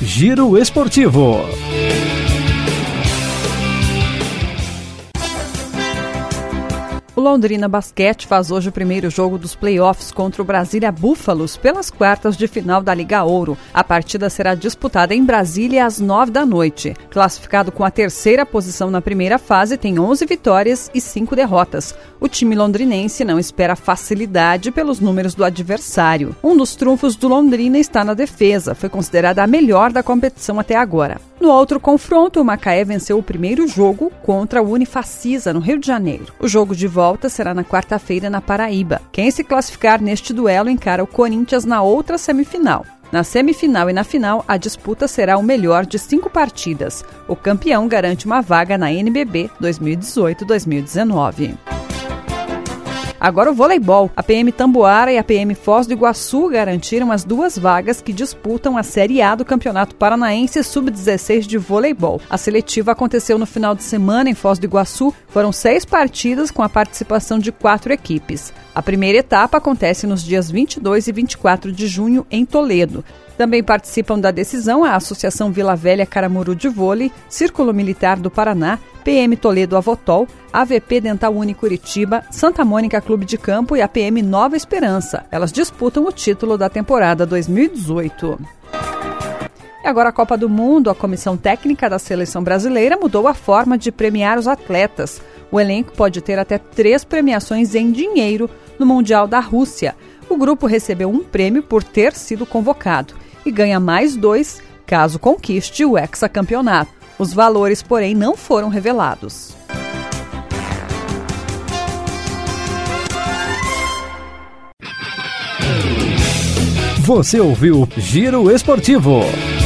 Giro Esportivo. O Londrina Basquete faz hoje o primeiro jogo dos playoffs contra o Brasília Búfalos pelas quartas de final da Liga Ouro. A partida será disputada em Brasília às 9 da noite. Classificado com a terceira posição na primeira fase, tem 11 vitórias e 5 derrotas. O time londrinense não espera facilidade pelos números do adversário. Um dos trunfos do Londrina está na defesa. Foi considerada a melhor da competição até agora. No outro confronto, o Macaé venceu o primeiro jogo contra o Unifacisa, no Rio de Janeiro. O jogo de volta será na quarta-feira na Paraíba. Quem se classificar neste duelo encara o Corinthians na outra semifinal. Na semifinal e na final, a disputa será o melhor de 5 partidas. O campeão garante uma vaga na NBB 2018-2019. Agora o voleibol. A PM Tamboara e a PM Foz do Iguaçu garantiram as 2 vagas que disputam a Série A do Campeonato Paranaense Sub-16 de voleibol. A seletiva aconteceu no final de semana em Foz do Iguaçu. Foram 6 partidas com a participação de 4 equipes. A primeira etapa acontece nos dias 22 e 24 de junho em Toledo. Também participam da decisão a Associação Vila Velha Caramuru de Vôlei, Círculo Militar do Paraná, PM Toledo Avotol, AVP Dental Uni Curitiba, Santa Mônica Clube de Campo e a PM Nova Esperança. Elas disputam o título da temporada 2018. E agora a Copa do Mundo, a Comissão Técnica da Seleção Brasileira mudou a forma de premiar os atletas. O elenco pode ter até 3 premiações em dinheiro no Mundial da Rússia. O grupo recebeu um prêmio por ter sido convocado e ganha mais 2 caso conquiste o hexacampeonato. Os valores, porém, não foram revelados. Você ouviu Giro Esportivo.